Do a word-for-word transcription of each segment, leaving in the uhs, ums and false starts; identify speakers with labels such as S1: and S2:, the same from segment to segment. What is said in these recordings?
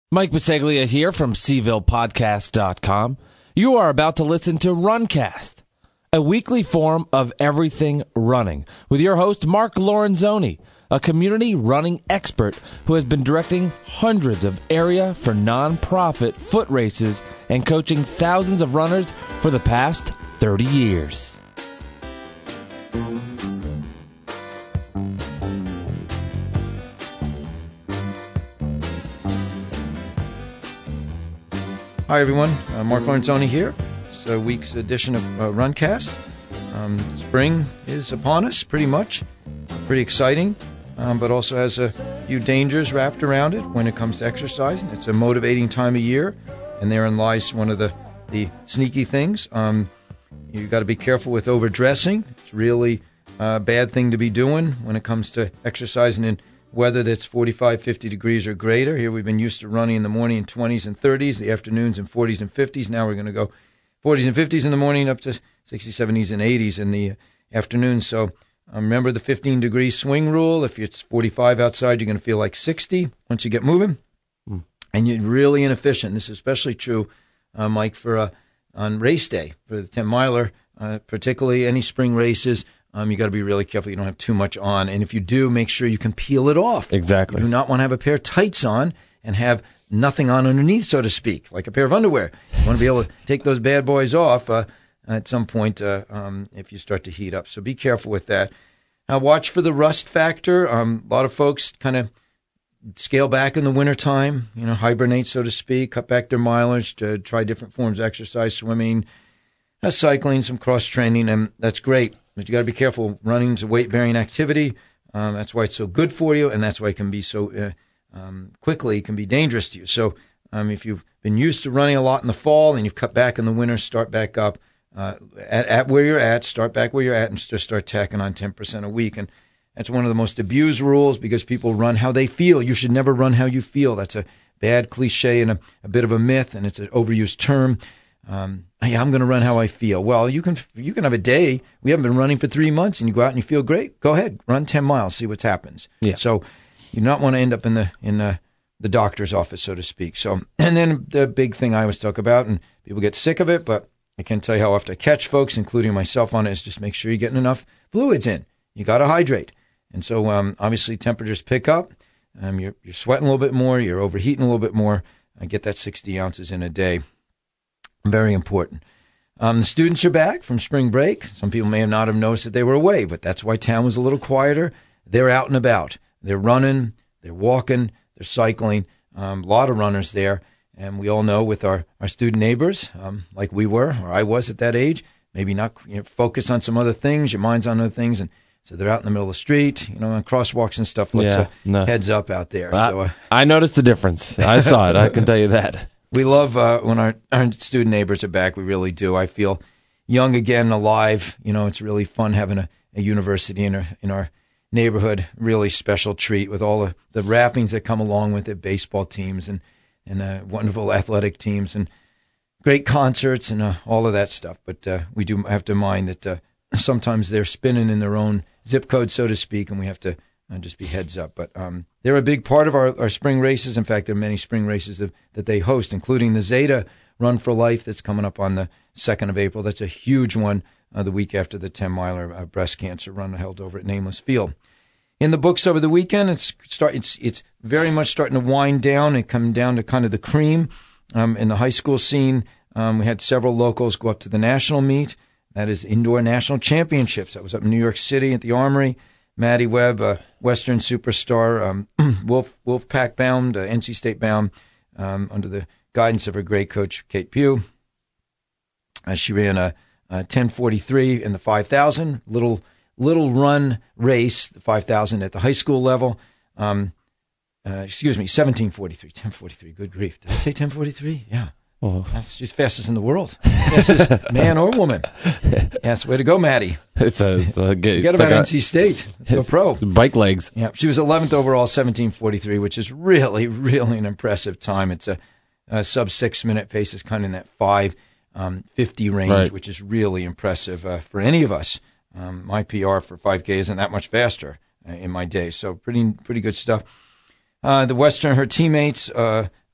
S1: Mike Biseglia here from Seville Podcast dot com. You are about to listen to Runcast, a weekly forum of everything running, with your host, Mark Lorenzoni, a community running expert who has been directing hundreds of area for nonprofit foot races and coaching thousands of runners for the past thirty years.
S2: Hi, everyone. Uh, Mark Lorenzoni here. It's a week's edition of uh, Runcast. Um, spring is upon us, pretty much. Pretty exciting, um, but also has a few dangers wrapped around it when it comes to exercising. It's a motivating time of year, and therein lies one of the, the sneaky things. Um, you've got to be careful with overdressing. It's really a bad thing to be doing when it comes to exercising in weather that's forty-five, fifty degrees or greater. Here we've been used to running in the morning in twenties and thirties, the afternoons in forties and fifties. Now we're going to go forties and fifties in the morning up to sixties, seventies, and eighties in the afternoon. So um, remember the fifteen degree swing rule. If it's forty-five outside, you're going to feel like sixty once you get moving. Mm. And you're really inefficient. This is especially true, uh, Mike, for uh, on race day, for the ten miler, uh, particularly any spring races. Um, you got to be really careful you don't have too much on. And if you do, make sure you can peel it off.
S1: Exactly.
S2: You do not want to have a pair of tights on and have nothing on underneath, so to speak, like a pair of underwear. You want to be able to take those bad boys off uh, at some point uh, um, if you start to heat up. So be careful with that. Now, watch for the rust factor. Um, a lot of folks kind of scale back in the wintertime, you know, hibernate, so to speak, cut back their mileage, to try different forms of exercise, swimming, uh, cycling, some cross-training, and that's great. But you got to be careful. Running is a weight-bearing activity. Um, that's why it's so good for you, and that's why it can be so uh, um, quickly it can be dangerous to you. So um, if you've been used to running a lot in the fall and you've cut back in the winter, start back up uh, at, at where you're at. Start back where you're at and just start tacking on ten percent a week. And that's one of the most abused rules because people run how they feel. You should never run how you feel. That's a bad cliche and a, a bit of a myth, and it's an overused term. Um, hey, I'm going to run how I feel. Well, you can you can have a day. We haven't been running for three months, and you go out and you feel great. Go ahead, run ten miles, see what happens.
S1: Yeah.
S2: So you do not want to end up in the in the, the doctor's office, so to speak. So, and then the big thing I always talk about, and people get sick of it, but I can't tell you how often I catch folks, including myself, on it, is just make sure you're getting enough fluids in. You got to hydrate. And so, um, obviously, temperatures pick up. Um, you're you're sweating a little bit more. You're overheating a little bit more. I get that sixty ounces in a day. Very important. Um, the students are back from spring break. Some people may not have noticed that they were away, but that's why town was a little quieter. They're out and about. They're running. They're walking. They're cycling. Um, a lot of runners there. And we all know with our, our student neighbors, um, like we were, or I was at that age, maybe not you know, focus on some other things, your mind's on other things. And so they're out in the middle of the street, you know, on crosswalks and stuff. Let's
S1: yeah,
S2: uh,
S1: no.
S2: heads up out there.
S1: I,
S2: so uh,
S1: I noticed the difference. I saw it. I can tell you that.
S2: We love uh, when our, our student neighbors are back. We really do. I feel young again, alive. You know, it's really fun having a, a university in our, in our neighborhood. Really special treat with all the, the wrappings that come along with it, baseball teams and, and uh, wonderful athletic teams and great concerts and uh, all of that stuff. But uh, we do have to mind that uh, sometimes they're spinning in their own zip code, so to speak, and we have to uh, just be heads up. But um, they're a big part of our, our spring races. In fact, there are many spring races that, that they host, including the Zeta Run for Life that's coming up on the second of April. That's a huge one uh, the week after the ten miler uh, breast cancer run held over at Nameless Field. In the books over the weekend, it's start it's it's very much starting to wind down and come down to kind of the cream. Um, in the high school scene, um, we had several locals go up to the national meet. That is Indoor National Championships. That was up in New York City at the Armory. Maddie Webb, a Western superstar, um, Wolf Wolfpack bound, uh, N C State bound, um, under the guidance of her great coach, Kate Pugh. Uh, she ran a, a ten forty-three in the five thousand, little little run race, the five thousand at the high school level. Um, uh, excuse me, seventeen forty-three, ten forty-three, good grief. Did I say ten forty-three? Yeah. Oh. That's just fastest in the world. Fastest man or woman. Yes, way to go, Maddie.
S1: It's a, it's a good,
S2: you got about like N C State. It's a pro.
S1: Bike legs.
S2: Yeah, she was eleventh overall, seventeen forty-three, which is really, really an impressive time. It's a, a sub six minute pace. Is kind of in that five um, fifty range, right, which is really impressive uh, for any of us. Um, my P R for five K isn't that much faster uh, in my day, so pretty, pretty good stuff. Uh, the Western, her teammates. Uh,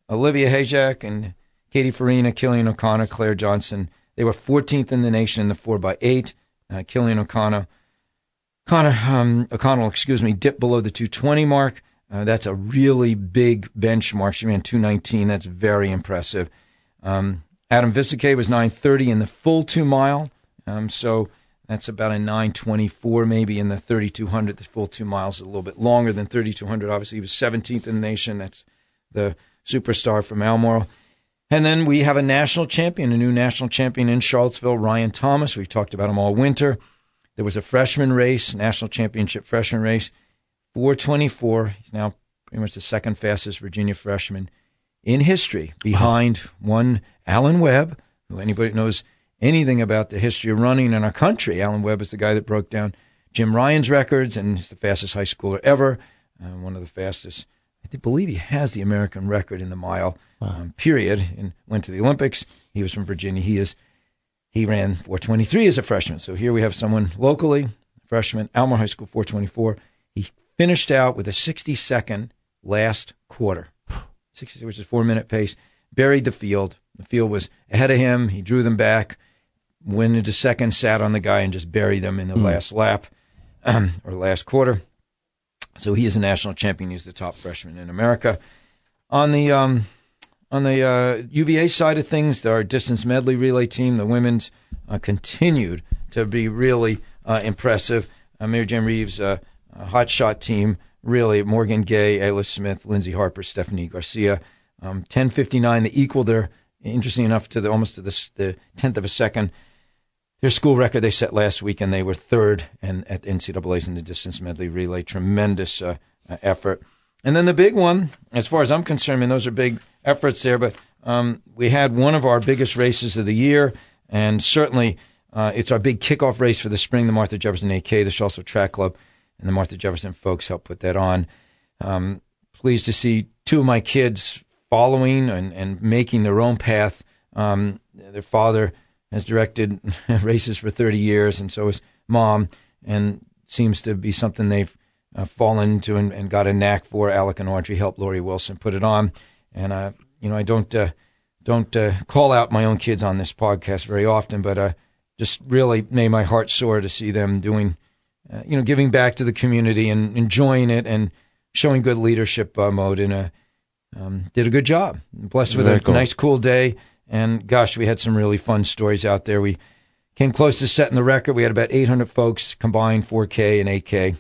S2: Olivia Hayjack and Katie Farina, Killian O'Connor, Claire Johnson. They were fourteenth in the nation in the four by eight. Uh, Killian O'Connor, Connor, um, O'Connell, excuse me, dipped below the two twenty mark. Uh, that's a really big benchmark. She ran two nineteen. That's very impressive. Um, Adam Visike was nine thirty in the full two mile. Um, so that's about a nine twenty-four maybe in the thirty-two hundred. The full two miles is a little bit longer than thirty-two hundred. Obviously, he was seventeenth in the nation. That's the superstar from Almora. And then we have a national champion, a new national champion in Charlottesville, Ryan Thomas. We've talked about him all winter. There was a freshman race, national championship freshman race, four twenty-four. He's now pretty much the second fastest Virginia freshman in history, behind one Alan Webb, who anybody knows anything about the history of running in our country. Alan Webb is the guy that broke down Jim Ryan's records and is the fastest high schooler ever, uh, one of the fastest. I believe he has the American record in the mile, um, period, and went to the Olympics. He was from Virginia. He is he ran four twenty-three as a freshman. So here we have someone locally, freshman, Almora High School, four twenty-four. He finished out with a sixty-second last quarter, sixty, which is four-minute pace, buried the field. The field was ahead of him. He drew them back, went into second, sat on the guy, and just buried them in the mm. last lap um, or last quarter. So he is a national champion. He's the top freshman in America. On the um, on the uh, U V A side of things, our distance medley relay team, the women's, uh, continued to be really uh, impressive. Uh, Mary Jane Reeves' uh, uh, hot shot team, really, Morgan Gay, Ayla Smith, Lindsay Harper, Stephanie Garcia. Um, ten fifty-nine, they equaled their, interesting enough, to the almost to the, the tenth of a second. Their school record they set last week, and they were third and at N C double A's in the distance medley relay. Tremendous uh, uh, effort. And then the big one, as far as I'm concerned, I mean, those are big efforts there, but um, we had one of our biggest races of the year, and certainly uh, it's our big kickoff race for the spring, the Martha Jefferson eight K, the Charlottesville Track Club, and the Martha Jefferson folks helped put that on. Um, pleased to see two of my kids following and, and making their own path. Um, their father has directed races for thirty years, and so has mom, and seems to be something they've uh, fallen into and, and got a knack for. Alec and Audrey helped Lori Wilson put it on, and uh, you know I don't uh, don't uh, call out my own kids on this podcast very often, but uh, just really made my heart soar to see them doing, uh, you know, giving back to the community and enjoying it and showing good leadership uh, mode. And a um, did a good job. Blessed with Very a cool. nice, cool day. And, gosh, we had some really fun stories out there. We came close to setting the record. We had about eight hundred folks combined, four K and eight K,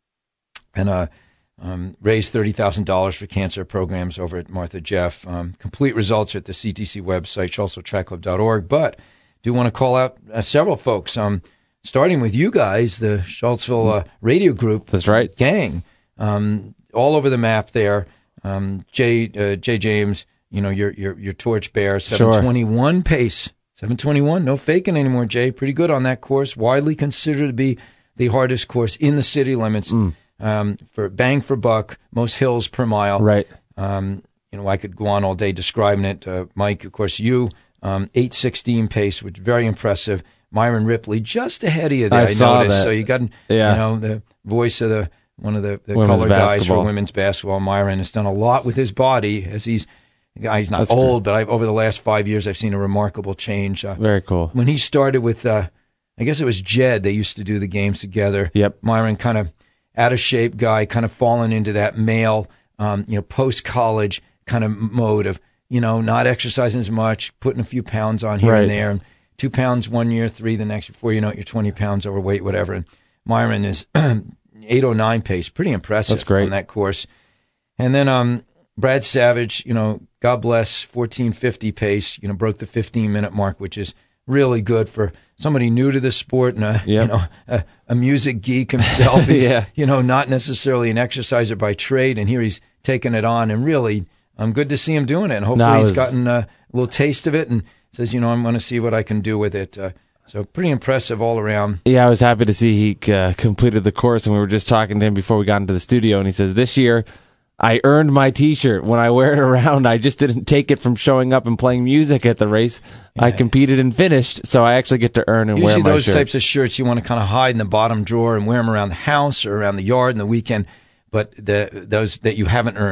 S2: and uh, um, raised thirty thousand dollars for cancer programs over at Martha Jeff. Um, complete results are at the C T C website, charlottesville track club dot org. But do want to call out uh, several folks, um, starting with you guys, the Charlottesville uh, radio group.
S1: That's right.
S2: Gang, um, all over the map there. Um, Jay, uh, Jay James, you know, your your your torchbearer, seven twenty-one sure. pace, seven twenty-one, no faking anymore, Jay. Pretty good on that course, widely considered to be the hardest course in the city limits. Mm. Um, for bang for buck, most hills per mile.
S1: Right.
S2: Um, you know, I could go on all day describing it. Uh, Mike, of course, you, um, eight sixteen pace, which is very impressive. Myron Ripley, just ahead of you there, I, I
S1: saw
S2: noticed.
S1: That.
S2: So you got,
S1: yeah.
S2: you know, the voice of the one of the, the color guys
S1: basketball.
S2: for women's basketball. Myron has done a lot with his body as he's, he's not
S1: That's
S2: old,
S1: cool.
S2: but I've, over the last five years, I've seen a remarkable change. Uh,
S1: Very cool.
S2: When he started with, uh, I guess it was Jed, they used to do the games together.
S1: Yep.
S2: Myron, kind of out of shape guy, kind of fallen into that male, um, you know, post-college kind of mode of, you know, not exercising as much, putting a few pounds on here
S1: right.
S2: and there, and two pounds one year, three the next, before you know it, you're twenty pounds overweight, whatever. And Myron is eight oh nine pace, pretty impressive.
S1: That's great.
S2: On that course. And then um, Brad Savage, you know, God bless, fourteen fifty pace, you know, broke the fifteen-minute mark, which is really good for somebody new to the sport and a,
S1: yep.
S2: you know, a, a music geek himself. He's,
S1: yeah.
S2: you know, not necessarily an exerciser by trade, and here he's taking it on, and really, I'm good to see him doing it. And hopefully
S1: no,
S2: he's
S1: was...
S2: gotten a little taste of it and says, you know, I'm going to see what I can do with it. Uh, so pretty impressive all around.
S1: Yeah, I was happy to see he uh, completed the course, and we were just talking to him before we got into the studio, and he says, this year, I earned my T-shirt. When I wear it around, I just didn't take it from showing up and playing music at the race. Yeah. I competed and finished, so I actually get to earn and
S2: Usually
S1: wear my
S2: those
S1: shirt.
S2: types of shirts you want to kind of hide in the bottom drawer and wear them around the house or around the yard in the weekend, but the those that you haven't earned.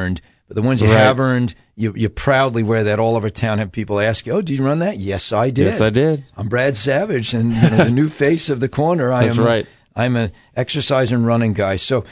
S2: But the ones you
S1: Right.
S2: have earned, you you proudly wear that all over town. Have people ask you, "Oh, did you run that?" Yes, I did.
S1: Yes, I did.
S2: I'm Brad Savage, and you know, the new face of the corner. I
S1: That's
S2: am,
S1: right.
S2: I'm an exercise and running guy. So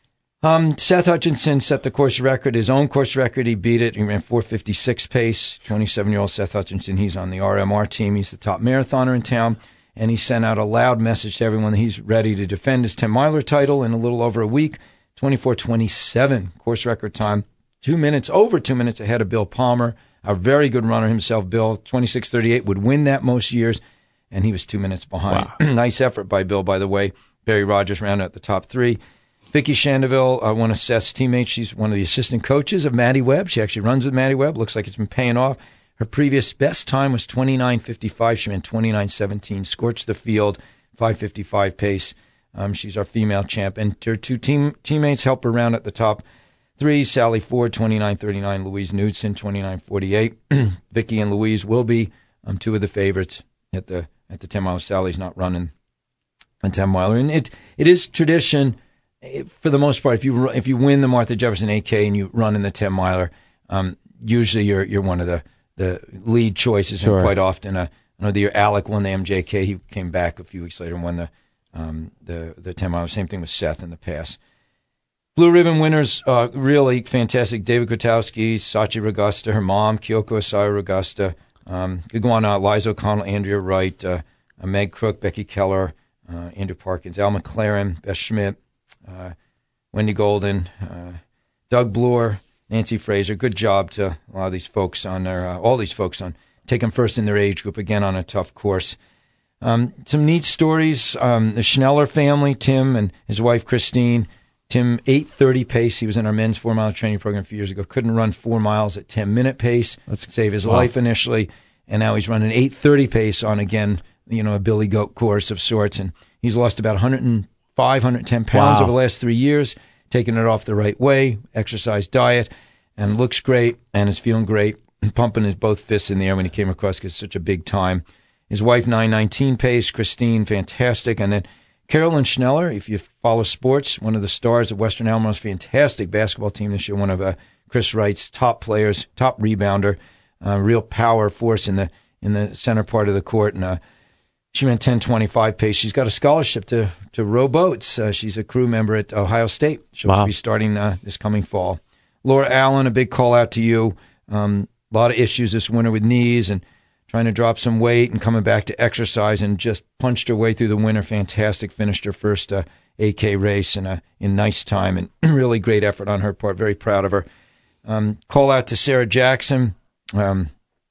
S2: um, Seth Hutchinson set the course record, his own course record. He beat it. He ran four fifty-six pace. twenty-seven-year-old Seth Hutchinson. He's on the R M R team. He's the top marathoner in town. And he sent out a loud message to everyone that he's ready to defend his ten-miler title in a little over a week. twenty-four twenty-seven course record time. Two minutes, over two minutes ahead of Bill Palmer, a very good runner himself. Bill, twenty-six thirty-eight, would win that most years, and he was two minutes behind.
S1: Wow.
S2: Nice effort by Bill, by the way. Barry Rogers rounded out the top three. Vicky Shandeville, uh, one of Seth's teammates. She's one of the assistant coaches of Maddie Webb. She actually runs with Maddie Webb. Looks like it's been paying off. Her previous best time was twenty-nine fifty-five. She ran twenty-nine seventeen, scorched the field, five fifty-five pace. Um, she's our female champ. And her two team teammates help her round at the top three. Sally Ford, twenty-nine thirty-nine. Louise Knudsen, twenty-nine forty-eight. Vicky and Louise will be um, two of the favorites at the at the ten-mile. Sally's not running a ten-miler. And it it is tradition, for the most part, if you if you win the Martha Jefferson eight K and you run in the ten-miler, um, usually you're you're one of the, the lead choices.
S1: Sure.
S2: And quite often, uh, I know the year Alec won the M J K, he came back a few weeks later and won the um, the the ten-miler. Same thing with Seth in the past. Blue ribbon winners, uh, really fantastic. David Kotowski, Sachi Ragusta, her mom, Kyoko Asai Ragusta. Um, could go on, uh, Liza O'Connell, Andrea Wright, uh, uh, Meg Crook, Becky Keller, uh, Andrew Parkins, Al McLaren, Beth Schmidt, uh, Wendy Golden, uh, Doug Bloor, Nancy Fraser. Good job to a lot of these folks on their, uh, all these folks on taking first in their age group, again on a tough course. Um, some neat stories. Um, the Schneller family, Tim and his wife Christine. Tim, eight thirty pace. He was in our men's four-mile training program a few years ago. Couldn't run four miles at ten-minute pace. Let's save his
S1: wow.
S2: life initially. And now he's running eight thirty pace on, again, you know, a Billy Goat course of sorts. And he's lost about one oh five, one ten pounds
S1: Wow.
S2: over the last three years, taking it off the right way, exercise, diet, and looks great and is feeling great, and pumping his both fists in the air when he came across because it's such a big time. His wife, nine nineteen pace. Christine, fantastic. And then Carolyn Schneller, if you follow sports, one of the stars of Western Albemarle's fantastic basketball team this year, one of uh, Chris Wright's top players, top rebounder, uh, real power force in the in the center part of the court. And uh, she ran ten twenty-five pace. She's got a scholarship to, to row boats. Uh, she's a crew member at Ohio State. She'll
S1: Wow.
S2: be starting uh, this coming fall. Laura Allen, a big call out to you. Um, a lot of issues this winter with knees and trying to drop some weight and coming back to exercise, and just punched her way through the winter. Fantastic. Finished her first uh, eight K race in a in nice time, and really great effort on her part. Very proud of her. Um, call out to Sarah Jackson, um,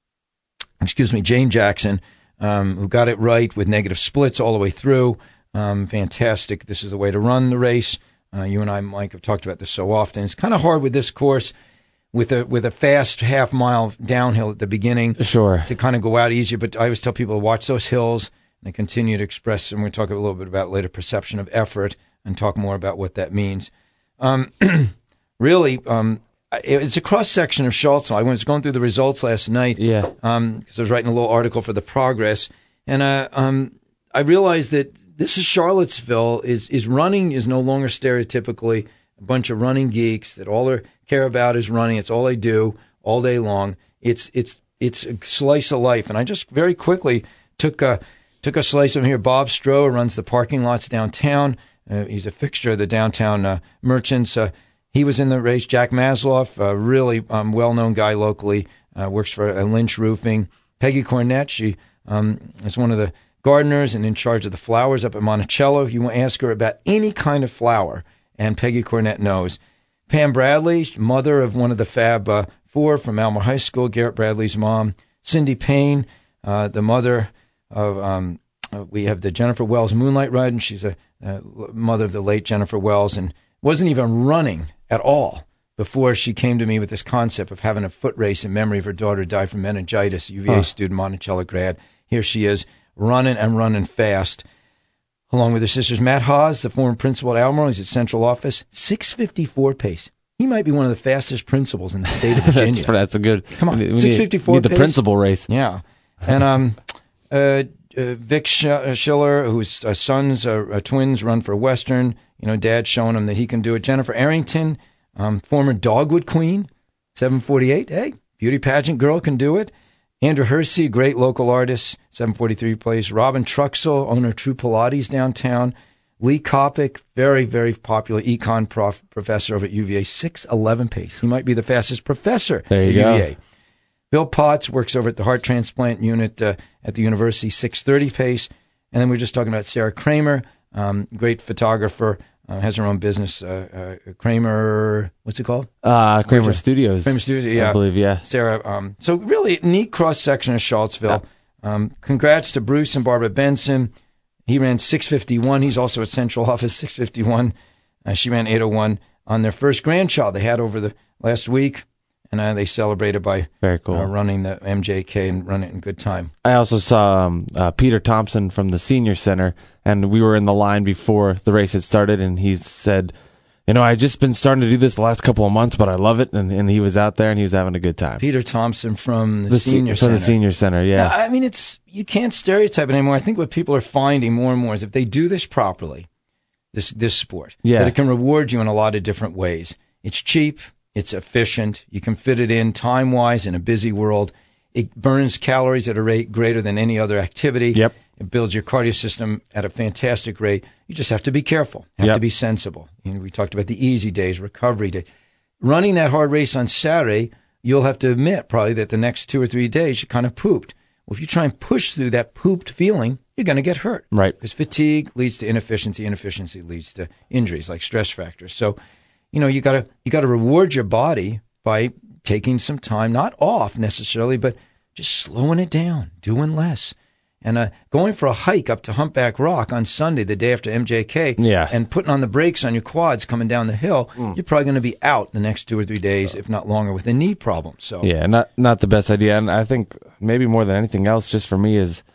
S2: excuse me, Jane Jackson, um, who got it right with negative splits all the way through. Um, fantastic. This is the way to run the race. Uh, you and I, Mike, have talked about this so often. It's kind of hard with this course, with a with a fast half mile downhill at the beginning,
S1: Sure.
S2: to kind of go out easier. But I always tell people to watch those hills and continue to express, and we're going to talk a little bit about later, perception of effort, and talk more about what that means. Um, really, um, it's a cross-section of Charlottesville. I was going through the results last night,
S1: Yeah.
S2: because um, I was writing a little article for the Progress, and uh, um, I realized that this is Charlottesville. Is is running is no longer stereotypically a bunch of running geeks that all they care about is running. It's all they do all day long. It's it's it's a slice of life. And I just very quickly took a took a slice of here. Bob Stroh runs the parking lots downtown. Uh, he's a fixture of the downtown uh, merchants. Uh, he was in the race. Jack Masloff, a really um, well-known guy locally, uh, works for uh, Lynch Roofing. Peggy Cornett, she um, is one of the gardeners and in charge of the flowers up at Monticello. You want to ask her about any kind of flower, and Peggy Cornett knows. Pam Bradley, mother of one of the Fab uh, Four from Alma High School, Garrett Bradley's mom. Cindy Payne, uh, the mother of, um, uh, we have the Jennifer Wells Moonlight Ride, and she's a uh, mother of the late Jennifer Wells, and wasn't even running at all before she came to me with this concept of having a foot race in memory of her daughter who died from meningitis, U V A huh. student, Monticello grad. Here she is, running and running fast, along with her sisters. Matt Haas, the former principal at Albemarle, he's at central office, six fifty-four pace. He might be one of the fastest principals in the state of Virginia.
S1: that's, that's a good.
S2: Come on,
S1: we
S2: six fifty-four
S1: need, need
S2: pace.
S1: the principal race.
S2: Yeah. And um, uh, uh, Vic Schiller, whose uh, sons are uh, twins, run for Western. You know, Dad's showing him that he can do it. Jennifer Arrington, um, former Dogwood Queen, seven forty-eight, hey, beauty pageant girl can do it. Andrew Hersey, great local artist, seven forty-three place. Robin Truxell, owner of True Pilates downtown. Lee Kopic, very, very popular econ prof, professor over at U V A, six eleven pace. He might be the fastest professor
S1: there you
S2: at
S1: go.
S2: U V A. Bill Potts works over at the heart transplant unit uh, at the university, six thirty pace. And then we we're just talking about Sarah Kramer, um, great photographer, uh, has her own business. Uh, uh, Kramer, what's it called?
S1: Uh, Kramer Studios.
S2: Kramer Studios, yeah.
S1: I believe, yeah.
S2: Sarah. Um, so really neat cross-section of Charlottesville. Um, congrats to Bruce and Barbara Benson. He ran six fifty-one. He's also at Central Office, six fifty-one. Uh, she ran eight oh one on their first grandchild they had over the last week. And uh, they celebrated by
S1: Very cool.
S2: uh, running the M J K and running it in good time.
S1: I also saw um, uh, Peter Thompson from the Senior Center, and we were in the line before the race had started, and he said, you know, I've just been starting to do this the last couple of months, but I love it. And, and he was out there, and he was having a good time.
S2: Peter Thompson from the,
S1: the
S2: Senior
S1: se-
S2: Center.
S1: From the Senior Center, yeah.
S2: yeah. I mean, it's you can't stereotype it anymore. I think what people are finding more and more is if they do this properly, this this sport,
S1: yeah.
S2: that it can reward you in a lot of different ways. It's cheap. It's efficient. You can fit it in time-wise in a busy world. It burns calories at a rate greater than any other activity.
S1: Yep.
S2: It builds your cardio system at a fantastic rate. You just have to be careful. You have
S1: yep.
S2: to be sensible. You know, we talked about the easy days, recovery day. Running that hard race on Saturday, you'll have to admit probably that the next two or three days you kind of pooped. Well, if you try and push through that pooped feeling, you're going to get hurt.
S1: Right.
S2: Because fatigue leads to inefficiency. Inefficiency leads to injuries like stress factors. So, you know, you gotta you gotta reward your body by taking some time, not off necessarily, but just slowing it down, doing less, and uh, going for a hike up to Humpback Rock on Sunday, the day after M J K,
S1: yeah.
S2: and putting on the brakes on your quads coming down the hill. Mm. You're probably going to be out the next two or three days, if not longer, with a knee problem. So
S1: yeah, not not the best idea, and I think maybe more than anything else, just for me, is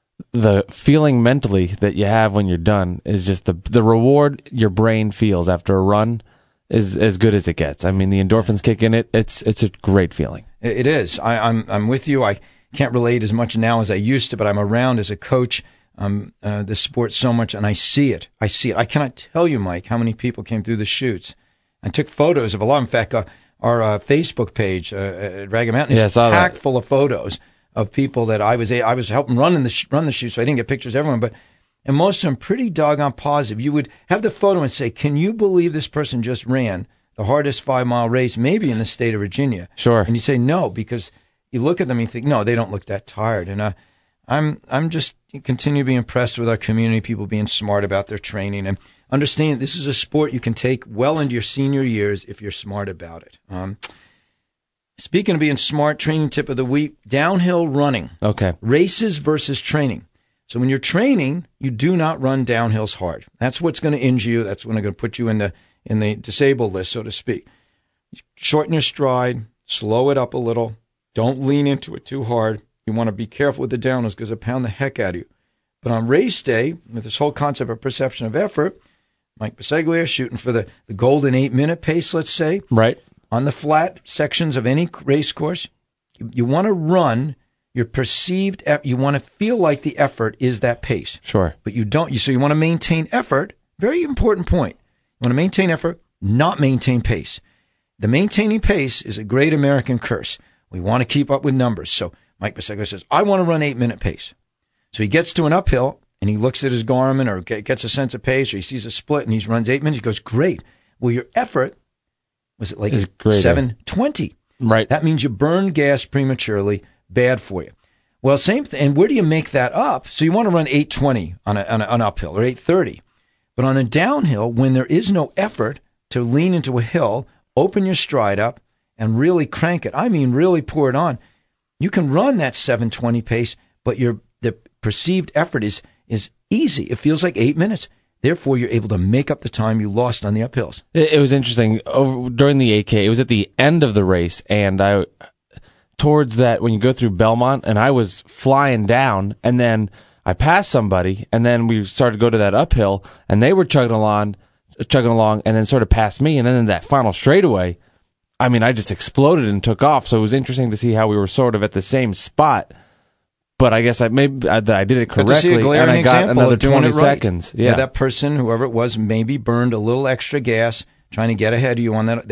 S1: the feeling mentally that you have when you're done is just the the reward your brain feels after a run. Is as good as it gets. I mean, the endorphins kick in. It it's it's a great feeling.
S2: It is. I, I'm I'm with you. I can't relate as much now as I used to, but I'm around as a coach. Um, uh, the sport so much, and I see it. I see it. I cannot tell you, Mike, how many people came through the chutes and took photos of a lot. In fact, uh, our uh, Facebook page uh, at Ragged Mountain is
S1: yeah,
S2: packed
S1: that.
S2: full of photos of people that I was a, I was helping run in the sh- run the chutes, so I didn't get pictures of everyone, but. And most of them pretty doggone positive. You would have the photo and say, can you believe this person just ran the hardest five-mile race, maybe in the state of Virginia?
S1: Sure.
S2: And you say no, because you look at them and you think, no, they don't look that tired. And uh, I'm I'm just continue to be impressed with our community, people being smart about their training. And understand this is a sport you can take well into your senior years if you're smart about it. Um, speaking of being smart, training tip of the week, downhill running.
S1: Okay.
S2: Races versus training. So when you're training, you do not run downhills hard. That's what's going to injure you. That's what's going to put you in the in the disabled list, so to speak. Shorten your stride, slow it up a little. Don't lean into it too hard. You want to be careful with the downhills because they pound the heck out of you. But on race day, with this whole concept of perception of effort, Mike Biseglia shooting for the, the golden eight-minute pace, let's say.
S1: Right.
S2: On the flat sections of any race course, you, you want to run your perceived, you want to feel like the effort is that pace.
S1: Sure.
S2: But you don't, you so you want to maintain effort. Very important point. You want to maintain effort, not maintain pace. The maintaining pace is a great American curse. We want to keep up with numbers. So Mike Biseglia says, I want to run eight-minute pace. So he gets to an uphill, and he looks at his Garmin or gets a sense of pace, or he sees a split, and he runs eight minutes. He goes, great. Well, your effort, was it like seven twenty?
S1: Right.
S2: That means you burned gas prematurely. Bad for you. Well, same thing. And where do you make that up? So you want to run eight twenty on, a, on a, an uphill or eight thirty. But on a downhill, when there is no effort to lean into a hill, open your stride up and really crank it. I mean, really pour it on. You can run that seven twenty pace, but your the perceived effort is is easy. It feels like eight minutes. Therefore, you're able to make up the time you lost on the uphills.
S1: It, it was interesting. Over, during the eight K, it was at the end of the race, and I... towards that when you go through Belmont, and I was flying down, and then I passed somebody, and then we started to go to that uphill, and they were chugging along, chugging along, and then sort of passed me, and then in that final straightaway, I mean, I just exploded and took off. So it was interesting to see how we were sort of at the same spot. But I guess I maybe I, I did it correctly, and I got another twenty right. seconds. Yeah.
S2: yeah, that person, whoever it was, maybe burned a little extra gas trying to get ahead of you on that. They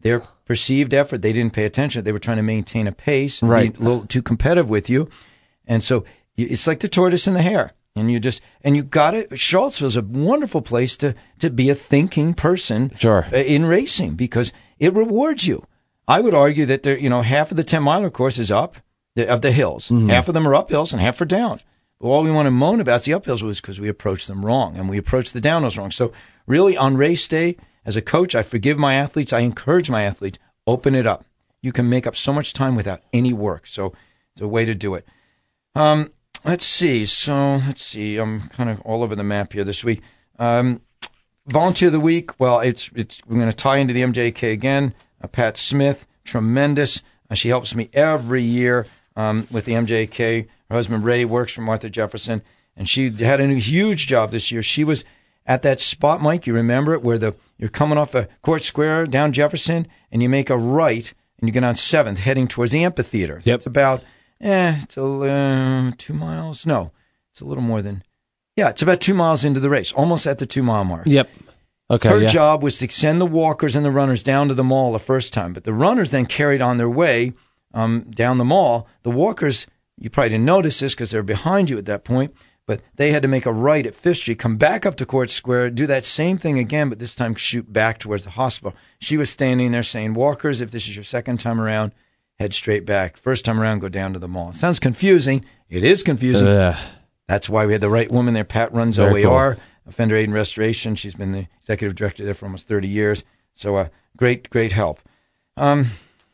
S2: their perceived effort, they didn't pay attention. They were trying to maintain a pace,
S1: Right.
S2: be a little too competitive with you. And so you- it's like the tortoise and the hare. And you just, and you got it. Charlottesville's a wonderful place to, to be a thinking person
S1: Sure.
S2: uh, in racing because it rewards you. I would argue that there, you know, half of the ten miler course is up the, of the hills.
S1: Mm-hmm.
S2: Half of them are uphills and half are down. But all we want to moan about is the uphills was because we approached them wrong and we approached the downhills wrong. So really on race day, as a coach, I forgive my athletes. I encourage my athletes, open it up. You can make up so much time without any work. So it's a way to do it. Um, let's see. So let's see. I'm kind of all over the map here this week. Um, volunteer of the week. Well, it's it's. We're going to tie into the M J K again. Uh, Pat Smith, tremendous. Uh, she helps me every year um, with the M J K. Her husband Ray works for Martha Jefferson, and she had a huge job this year. She was at that spot, Mike. You remember it, where the you're coming off a Court Square down Jefferson, and you make a right, and you get on Seventh, heading towards the amphitheater.
S1: Yep.
S2: It's about eh, it's a, uh, two miles. No, it's a little more than. Yeah, it's about two miles into the race, almost at the two mile mark.
S1: Yep. Okay.
S2: Her
S1: yeah.
S2: job was to send the walkers and the runners down to the mall the first time, but the runners then carried on their way um, down the mall. The walkers, you probably didn't notice this because they're behind you at that point, but they had to make a right at Fifth Street, come back up to Court Square, do that same thing again, but this time shoot back towards the hospital. She was standing there saying, walkers, if this is your second time around, head straight back. First time around, go down to the mall. Sounds confusing. It is confusing.
S1: Uh,
S2: That's why we had the right woman there. Pat runs
S1: Very
S2: O A R,
S1: cool.
S2: Offender Aid and Restoration. She's been the executive director there for almost thirty years. So uh, great, great help. Um,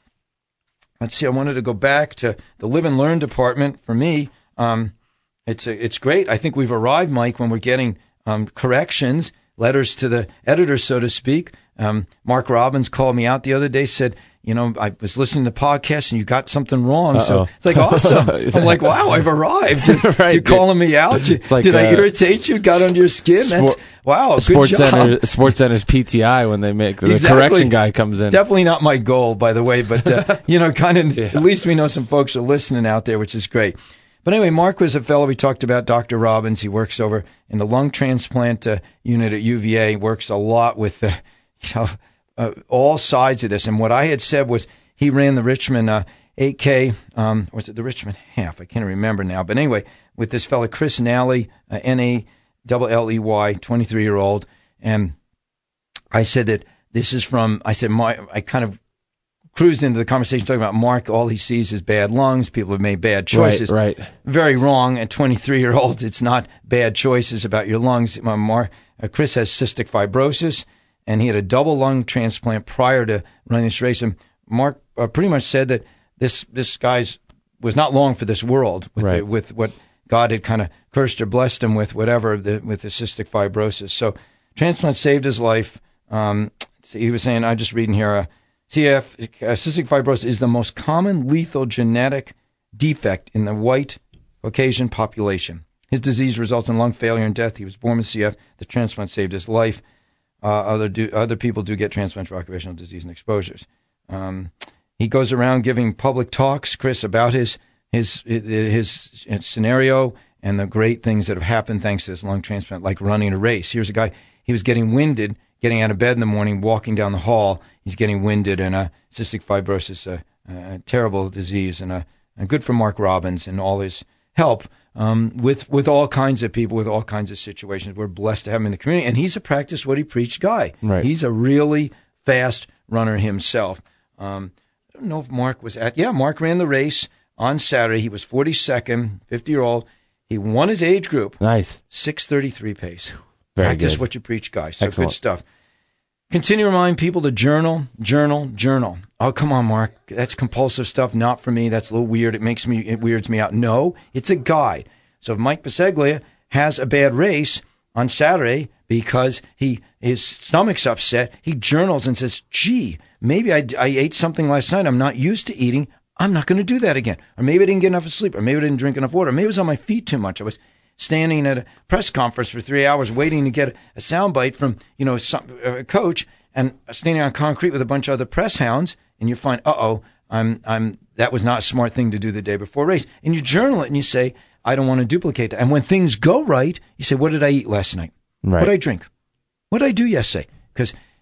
S2: let's see. I wanted to go back to the Live and Learn department. For me, um, it's a, it's great. I think we've arrived, Mike, when we're getting um, corrections, letters to the editors, so to speak. Um, Mark Robbins called me out the other day, said, you know, I was listening to the podcast and you got something wrong.
S1: Uh-oh.
S2: So it's like, awesome. I'm like, wow, I've arrived.
S1: Right.
S2: You're calling me out. Did,
S1: like,
S2: did I
S1: uh,
S2: irritate you? Got under your skin? That's,
S1: Sport-
S2: wow, good
S1: Sports
S2: job.
S1: Center, Sports Center's P T I when they make the
S2: Exactly.
S1: correction guy comes in.
S2: Definitely not my goal, by the way, but, uh, you know, kind of,
S1: Yeah.
S2: at least we know some folks are listening out there, which is great. But anyway, Mark was a fellow we talked about, Doctor Robbins. He works over in the lung transplant uh, unit at U V A, works a lot with, uh, you know, uh, all sides of this. And what I had said was he ran the Richmond uh, eight K, um, or was it the Richmond half? I can't remember now. But anyway, with this fellow, Chris Nally, uh, N A L L E Y, twenty-three-year-old. And I said that this is from, I said, my, I kind of cruised into the conversation talking about Mark. All he sees is bad lungs. People have made bad choices.
S1: Right, right.
S2: Very wrong. At twenty-three-year-olds, it's not bad choices about your lungs. Uh, Mark, uh, Chris has cystic fibrosis, and he had a double lung transplant prior to running this race. And Mark uh, pretty much said that this this guy's was not long for this world with
S1: Right.
S2: the, with what God had kind of cursed or blessed him with, whatever the, with the cystic fibrosis. So transplant saved his life. Um, he was saying, I'm just reading here. Uh, C F, uh, cystic fibrosis is the most common lethal genetic defect in the white Caucasian population. His disease results in lung failure and death. He was born with C F. The transplant saved his life. Uh, other do, other people do get transplants for occupational disease and exposures. Um, he goes around giving public talks, Chris, about his his his, his scenario and the great things that have happened thanks to this lung transplant, like running a race. Here's a guy, he was getting winded, getting out of bed in the morning, walking down the hall. He's getting winded, and uh, cystic fibrosis, a, a terrible disease, and, uh, and good for Mark Robbins and all his help um, with with all kinds of people, with all kinds of situations. We're blessed to have him in the community, and he's a practice what he preached guy.
S1: Right.
S2: He's a really fast runner himself. Um, I don't know if Mark was at, yeah, Mark ran the race on Saturday. He was forty-second, fifty-year-old. He won his age group,
S1: Nice.
S2: six thirty-three pace.
S1: Very
S2: Practice
S1: good.
S2: what you preach, guys. So
S1: Excellent.
S2: good stuff. Continue to remind people to journal, journal, journal. Oh, come on, Mark. That's compulsive stuff. Not for me. That's a little weird. It makes me, it weirds me out. No, it's a guide. So if Mike Biseglia has a bad race on Saturday because he his stomach's upset, he journals and says, gee, maybe I, I ate something last night I'm not used to eating. I'm not going to do that again. Or maybe I didn't get enough sleep. Or maybe I didn't drink enough water. Or maybe I was on my feet too much. I was standing at a press conference for three hours waiting to get a soundbite from, you know, some, a coach, and standing on concrete with a bunch of other press hounds, and you find, uh-oh, I'm, I'm, that was not a smart thing to do the day before a race. And you journal it and you say, I don't want to duplicate that. And when things go right, you say, what did I eat last night?
S1: Right.
S2: What did I drink? What did I do yesterday? Because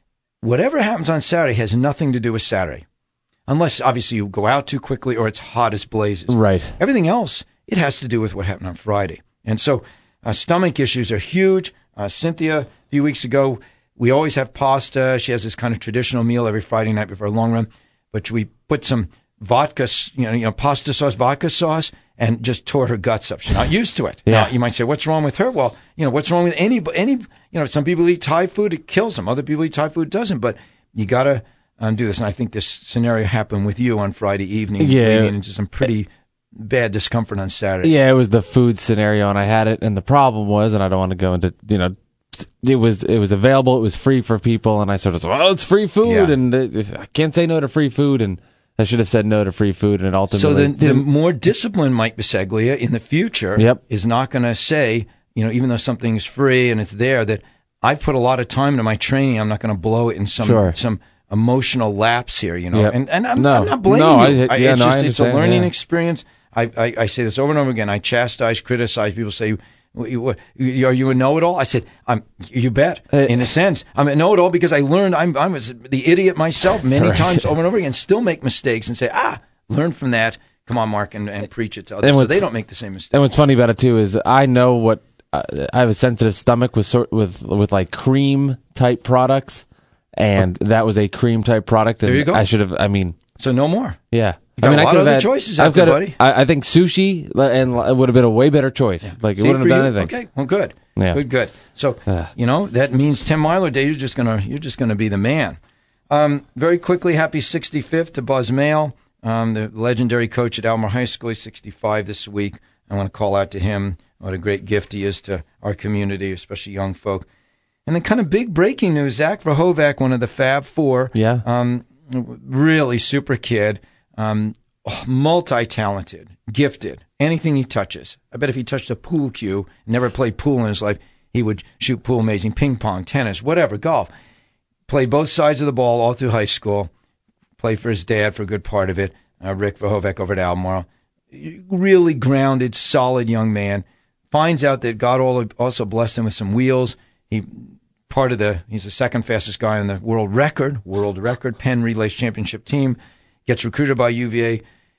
S2: whatever happens on Saturday has nothing to do with Saturday. Unless, obviously, you go out too quickly or it's hot as blazes.
S1: Right.
S2: Everything else, it has to do with what happened on Friday. And so uh, stomach issues are huge. Uh, Cynthia, a few weeks ago, we always have pasta. She has this kind of traditional meal every Friday night before a long run. But we put some vodka, you know, you know, pasta sauce, vodka sauce, and just tore her guts up. She's not used to it.
S1: Yeah.
S2: Now, you might say, what's wrong with her? Well, you know, what's wrong with any, any, you know, some people eat Thai food, it kills them. Other people eat Thai food, it doesn't. But you got to um, do this. And I think this scenario happened with you on Friday evening,
S1: yeah.
S2: leading into some pretty bad discomfort on Saturday.
S1: Yeah, it was the food scenario, and I had it. And the problem was, and I don't want to go into, you know, it was it was available, it was free for people, and I sort of said, well, it's free food,
S2: Yeah.
S1: and uh, I can't say no to free food, and I should have said no to free food, and it ultimately.
S2: So the, the more disciplined Mike Biseglia in the future
S1: Yep.
S2: is not going to say, you know, even though something's free and it's there, that I've put a lot of time into my training, I'm not going to blow it in some
S1: Sure.
S2: some emotional lapse here, you know.
S1: Yep.
S2: And and I'm,
S1: No.
S2: I'm not blaming
S1: No,
S2: you.
S1: I-
S2: I,
S1: yeah,
S2: it's
S1: no, I
S2: just it's a
S1: understand,
S2: learning
S1: yeah.
S2: experience. I, I I say this over and over again. I chastise, criticize. People say, "What- you- "Are you a know-it-all?" I said, "I'm." You bet.
S1: Uh,
S2: in a sense, I'm a know-it-all because I learned. I'm I'm the idiot myself many
S1: Right.
S2: times over and over again. Still make mistakes and say, "Ah, learn from that." Come on, Mark, and, and preach it to others
S1: And
S2: so
S1: what's-
S2: they don't make the same mistake.
S1: And what's funny about it too is I know what uh, I have a sensitive stomach with sort with with like cream type products, and that was a cream type product. And
S2: There you go.
S1: I should have. I mean,
S2: So no more.
S1: yeah.
S2: got
S1: I mean,
S2: a
S1: I
S2: lot
S1: could
S2: of
S1: have
S2: other
S1: had,
S2: choices out
S1: I've
S2: there,
S1: got a-
S2: buddy.
S1: I, I think sushi, and it would have been a way better choice. Like it
S2: Same
S1: wouldn't have
S2: for
S1: done
S2: you?
S1: anything.
S2: Okay, well, good,
S1: Yeah.
S2: good, good. So
S1: Yeah.
S2: you know that means ten miler day. You're just gonna you're just gonna be the man. Um, very quickly, happy sixty-fifth to Buzz Mail, um, the legendary coach at Almar High School. He's sixty-five this week. I want to call out to him what a great gift he is to our community, especially young folk. And then, kind of big breaking news: Zach Verhoeven, one of the Fab Four,
S1: Yeah.
S2: um, really super kid. Um, multi-talented, gifted, anything he touches. I bet if he touched a pool cue, never played pool in his life, he would shoot pool amazing, ping pong, tennis, whatever, golf. Played both sides of the ball all through high school. Played for his dad for a good part of it, uh, Rick Verhoeven over at Albemarle. Really grounded, solid young man. Finds out that God also blessed him with some wheels. He part of the he's the second fastest guy on the world record, world record Penn Relays Championship team. Gets recruited by U V A.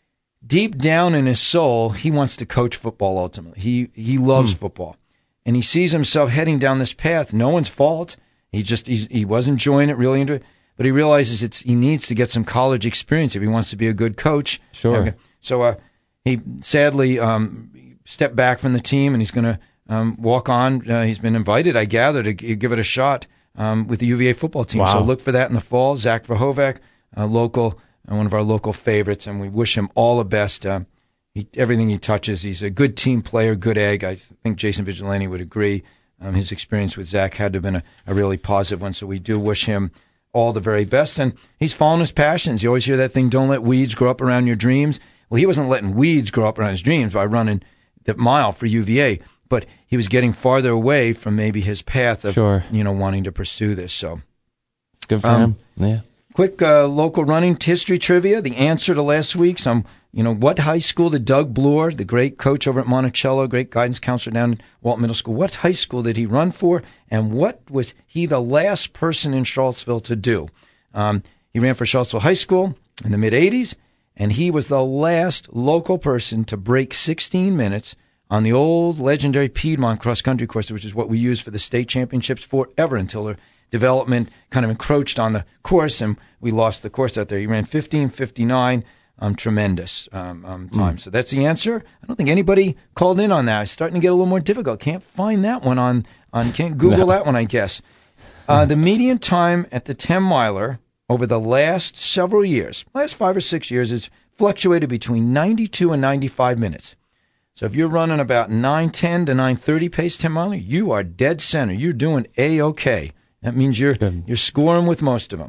S2: Deep down in his soul, he wants to coach football ultimately. He he loves
S1: Hmm.
S2: football. And he sees himself heading down this path. No one's fault. He just he's, he was enjoying it, really enjoying it. But he realizes it's he needs to get some college experience if he wants to be a good coach.
S1: Sure.
S2: Okay. So uh, he sadly um, stepped back from the team, and he's going to um, walk on. Uh, he's been invited, I gather, to g- give it a shot um, with the U V A football team.
S1: Wow.
S2: So look for that in the fall. Zach Verhoeven, a local, uh, one of our local favorites, and we wish him all the best. Uh, he, everything he touches, he's a good team player, good egg. I think Jason Vigilante would agree. Um, his experience with Zach had to have been a, a really positive one, so we do wish him all the very best. And he's following his passions. You always hear that thing, don't let weeds grow up around your dreams. Well, he wasn't letting weeds grow up around his dreams by running the mile for U V A, but he was getting farther away from maybe his path of,
S1: Sure.
S2: you know, wanting to pursue this. So
S1: It's good for
S2: Um,
S1: him. Yeah.
S2: quick uh, local running history trivia. The answer to last week's, um, you know, what high school did Doug Bloor, the great coach over at Monticello, great guidance counselor down at Walton Middle School, what high school did he run for, and what was he the last person in Charlottesville to do? Um, he ran for Charlottesville High School in the mid-eighties, and he was the last local person to break sixteen minutes on the old legendary Piedmont cross-country course, which is what we use for the state championships forever until their development kind of encroached on the course, and we lost the course out there. He ran fifteen fifty-nine, um, tremendous um, um, time. Mm. So that's the answer. I don't think anybody called in on that. It's starting to get a little more difficult. Can't find that one on, on can't Google no. that one, I guess. Uh, the median time at the ten-miler over the last several years, last five or six years, has fluctuated between ninety-two and ninety-five minutes. So if you're running about nine ten to nine thirty pace ten-miler, you are dead center. You're doing A-okay. That means you're Good. you're scoring with most of them.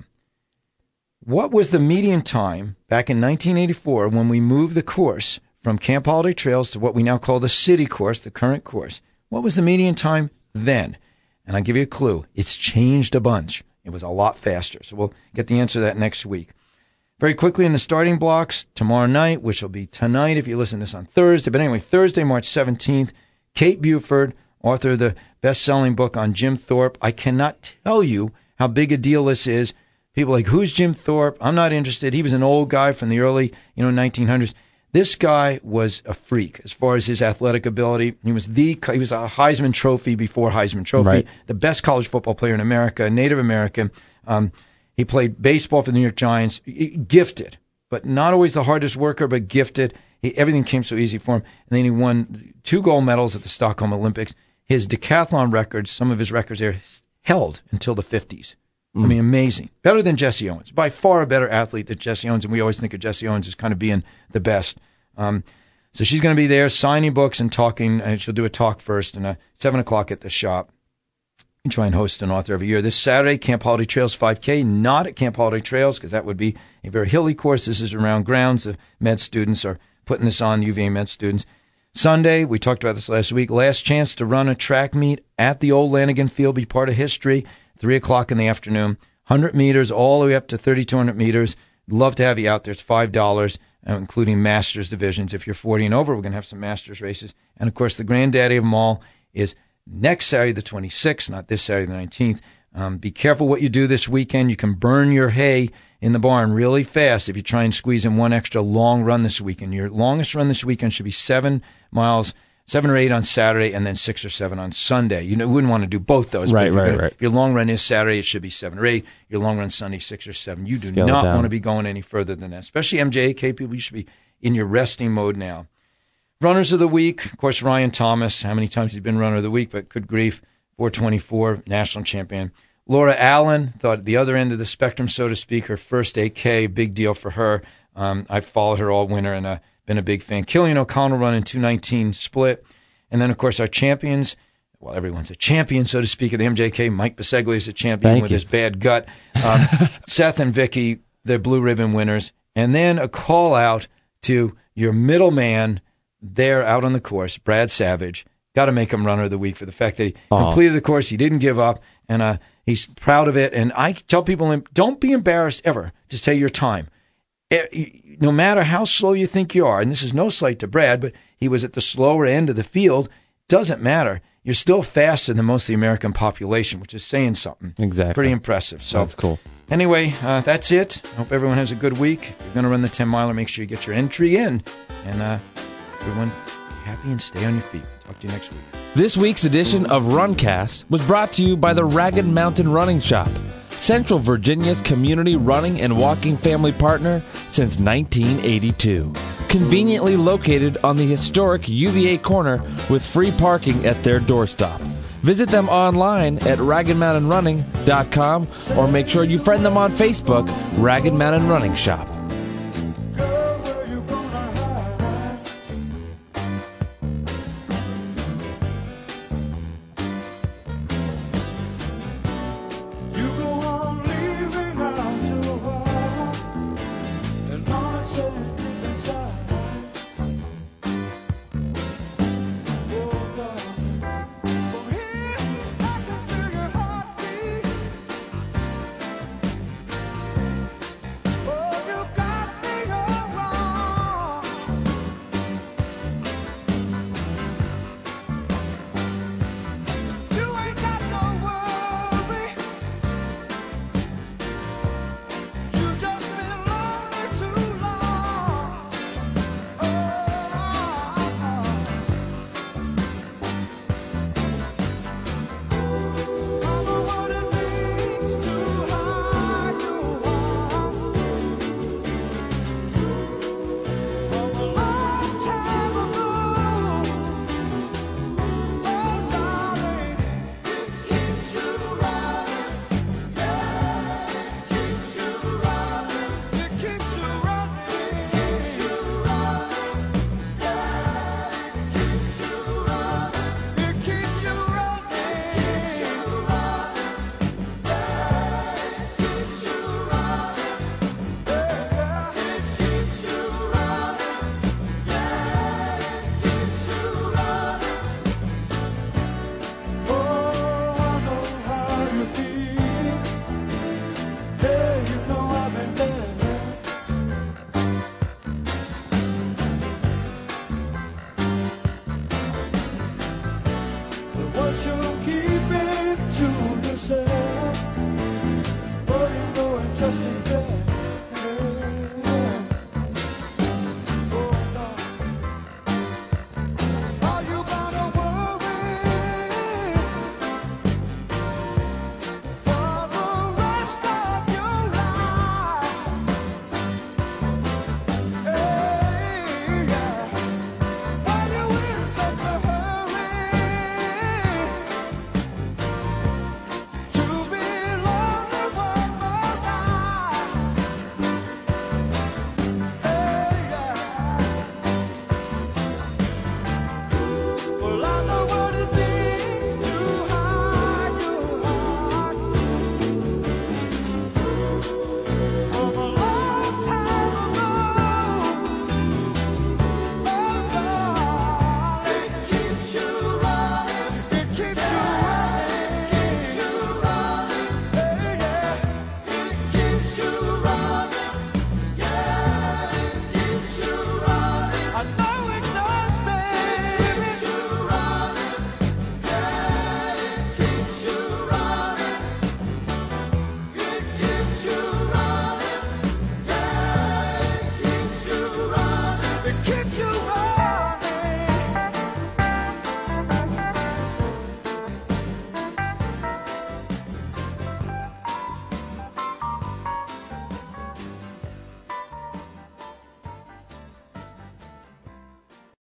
S2: What was the median time back in nineteen eighty-four when we moved the course from Camp Holiday Trails to what we now call the city course, the current course? What was the median time then? And I'll give you a clue. It's changed a bunch. It was a lot faster. So we'll get the answer to that next week. Very quickly in the starting blocks, tomorrow night, which will be tonight if you listen to this on Thursday. But anyway, Thursday, March seventeenth, Kate Buford, author of the best-selling book on Jim Thorpe. I cannot tell you how big a deal this is People are like, who's Jim Thorpe? I'm not interested. He was an old guy from the early, you know, nineteen hundreds. This guy was a freak as far as his athletic ability. He was the he was a Heisman Trophy before Heisman Trophy,
S1: right.
S2: The best college football player in America, Native American. Um, he played baseball for the New York Giants. Gifted, but not always the hardest worker, but gifted. He, everything came so easy for him. And then he won two gold medals at the Stockholm Olympics. His decathlon records, some of his records there, held until the fifties. Mm. I mean, amazing. Better than Jesse Owens. By far a better athlete than Jesse Owens, and we always think of Jesse Owens as kind of being the best. Um, so she's going to be there signing books and talking, and she'll do a talk first, and uh, seven o'clock at the shop. We try and host an author every year. This Saturday, Camp Holiday Trails five K, not at Camp Holiday Trails, because that would be a very hilly course. This is around grounds. The med students are putting this on, U V A med students. Sunday, we talked about this last week, last chance to run a track meet at the old Lanigan Field, be part of history, three o'clock in the afternoon, one hundred meters all the way up to thirty-two hundred meters. Love to have you out there. It's five dollars, uh, including Masters divisions. If you're forty and over, we're going to have some Masters races. And, of course, the granddaddy of them all is next Saturday the twenty-sixth, not this Saturday the nineteenth. Um, be careful what you do this weekend. You can burn your hay in the barn really fast if you try and squeeze in one extra long run this weekend. Your longest run this weekend should be seven miles, seven or eight on Saturday, and then six or seven on Sunday. You know, wouldn't want to do both those.
S1: Right,
S2: if
S1: right,
S2: gonna,
S1: right.
S2: If your long run is Saturday, it should be seven or eight. Your long run Sunday, six or seven. You do
S1: Scale
S2: not want to be going any further than that. Especially M J A K people, you should be in your resting mode now. Runners of the week, of course, Ryan Thomas. How many times he's been runner of the week? But good grief, four twenty-four, national champion. Laura Allen, thought at the other end of the spectrum, so to speak, her first eight K, big deal for her. Um, I've followed her all winter and uh, been a big fan. Killian O'Connell running two nineteen split. And then, of course, our champions. Well, everyone's a champion, so to speak, at the M J K. Mike Biseglia is a champion
S1: Thank
S2: with
S1: you.
S2: his bad gut. Um, Seth and Vicky, they're blue ribbon winners. And then a call out to your middleman there out on the course, Brad Savage. Got to make him runner of the week for the fact that he
S1: Aww.
S2: completed the course. He didn't give up, and uh, he's proud of it. And I tell people, don't be embarrassed ever to say your time. No matter how slow you think you are, and this is no slight to Brad, but he was at the slower end of the field, doesn't matter. You're still faster than most of the American population, which is saying something.
S1: Exactly.
S2: Pretty impressive. So
S1: that's cool.
S2: Anyway, uh, that's it. I hope everyone has a good week. If you're going to run the ten-miler, make sure you get your entry in. And uh, everyone, be happy and stay on your feet. Talk to you next week.
S1: This week's edition of Runcast was brought to you by the Ragged Mountain Running Shop, Central Virginia's community running and walking family partner since nineteen eighty-two. Conveniently located on the historic U V A corner with free parking at their doorstop. Visit them online at ragged mountain running dot com or make sure you friend them on Facebook, Ragged Mountain Running Shop.